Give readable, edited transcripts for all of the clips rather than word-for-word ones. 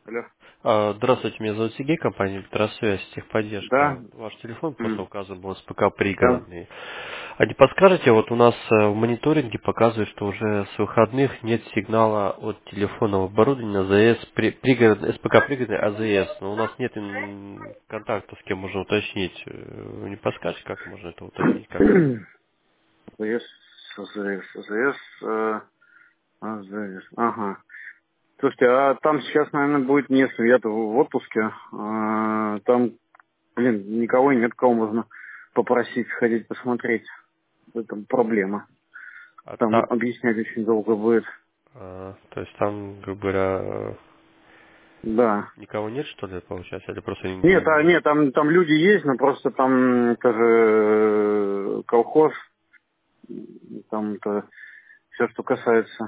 Алло. Здравствуйте, меня зовут Сергей, компания «Электросвязь», Да. техподдержка. Ваш телефон просто М. указан был СПК Да. пригородный. А не подскажете, вот у нас в мониторинге показывает, что уже с выходных нет сигнала от телефонного оборудования АЗС, СПК пригородный АЗС, но у нас нет контакта, с кем можно уточнить. Вы не подскажете, как можно это уточнить как-то? АЗС, АЗС, АЗС. Ага. Слушайте, а там сейчас, наверное, будет место. Я-то в отпуске. Там, блин, никого нет, кого можно попросить сходить посмотреть. Это проблема. А Там объяснять очень долго будет. то есть там, грубо говоря, Да. никого нет, что ли, получается, или просто Нет, нет, там люди есть, но просто там это же колхоз. Там это все, что касается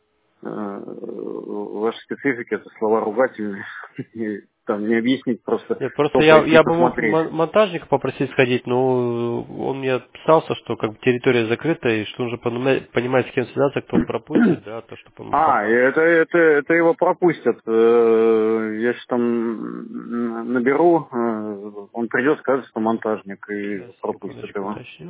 вашей специфики, это слова ругательные. И там не объяснить просто, Нет, просто что я, пройти я бы мог посмотреть. монтажника попросить сходить, но он мне писался, что как бы территория закрыта, и что нужно понимать, с кем связаться, кто пропустит, да, то, чтобы он И попал. это его пропустят. Я сейчас там наберу, он придет, скажет, что монтажник, и Сейчас, пропустят секундочку, его. уточню.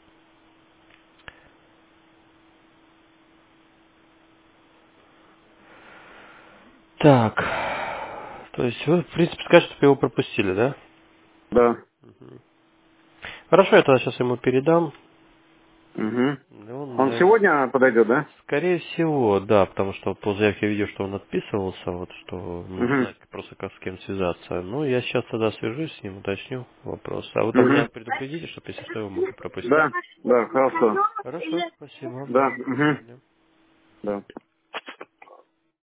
Так, то есть вы, в принципе, скажете, чтобы его пропустили, да? Да. Хорошо, я тогда сейчас ему передам. Угу. Да он, Он наверное, сегодня подойдет, да? скорее всего, да, потому что вот по заявке я видел, что он отписывался, вот что нужно Угу. знать просто как с кем связаться. Ну, я сейчас тогда свяжусь с ним, уточню вопрос. А вы там меня Угу. предупредите, чтобы если что, его могли пропустить. Да, да, хорошо. Хорошо, спасибо. Да, До угу. свидания. Да.